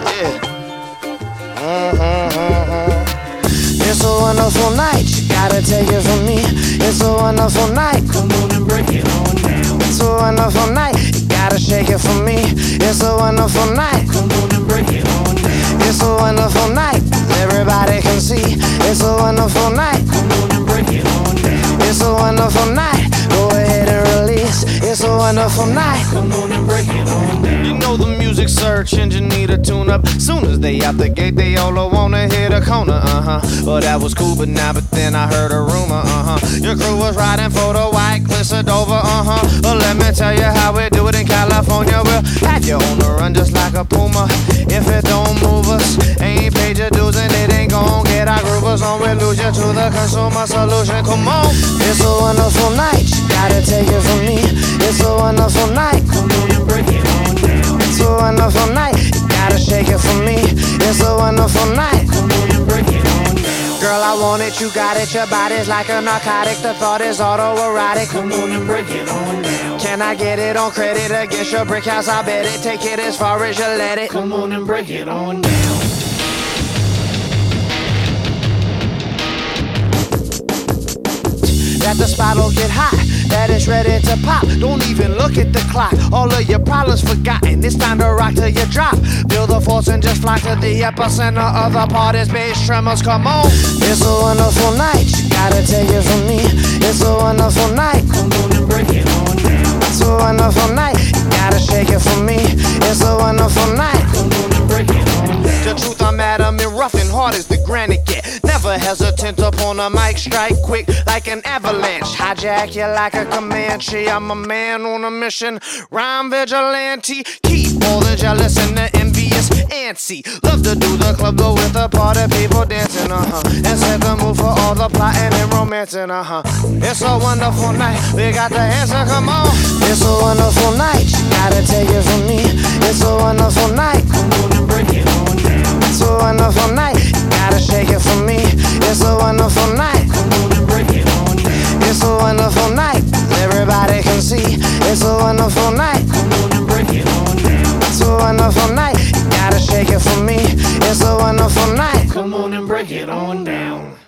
It's a wonderful night, you gotta take it from me. It's a wonderful night, Come on and break it on down. it's a wonderful night, you gotta shake it for me. It's a wonderful night, Come on and break it on down. it's a wonderful night, everybody can see. It's a wonderful night, Come on and break it on down. it's a wonderful night, go ahead and release. It's a wonderful night. Come on and break it on down. You know the music search engine need a tune up. Soon as they out the gate, they all wanna hit a corner, Well, that was cool, but then I heard a rumor, Your crew was riding for the white cliffs of Dover, Well, let me tell you how we do it in California. We'll have you on the run just like a puma. If it don't move us, ain't paid your dues and it ain't gon' get our groovers on. We lose you to the consumer solution. Come on. It's a wonderful night, you gotta take it from me. It's a wonderful night, Come on and break it on down. it's a wonderful night, you gotta shake it for me. It's a wonderful night. Come on and break it on down. Girl, I want it, you got it, your body's like a narcotic. The thought is autoerotic. Come on and break it on down. Can I get it on credit against your brick house? I bet it, take it as far as you let it. Come on and break it on down. That the spot'll get hot, that it's ready to pop. Don't even look at the clock, all of your problems forgotten. It's time to rock till you drop. Feel the force and just fly to the epicenter of the party's bass tremors. Come on. It's a wonderful night, you gotta take it from me. It's a wonderful night, Come on and break it on down. it's a wonderful night, you gotta shake it for me. It's a wonderful night. Come on and break it on down. The truth, I'm adamant, rough and hard as the granite get. Never hesitant upon a mic, strike quick like an avalanche. Hijack you like a Comanche. I'm a man on a mission, rhyme vigilante. Keep all the jealous and the envious antsy. Love to do the club though with the party people dancing, And set the mood for all the plotting and romancing, It's a wonderful night, we got the answer, come on. It's a wonderful night, you gotta take it from me. It's a wonderful night, Come on and break it on down. it's a wonderful night, you gotta shake it for me. It's a wonderful night, Come on and break it on down. it's a wonderful night, everybody can see. It's a wonderful night, Come on and break it on down. it's a wonderful night, you gotta shake it for me. It's a wonderful night. Come on and break it on down.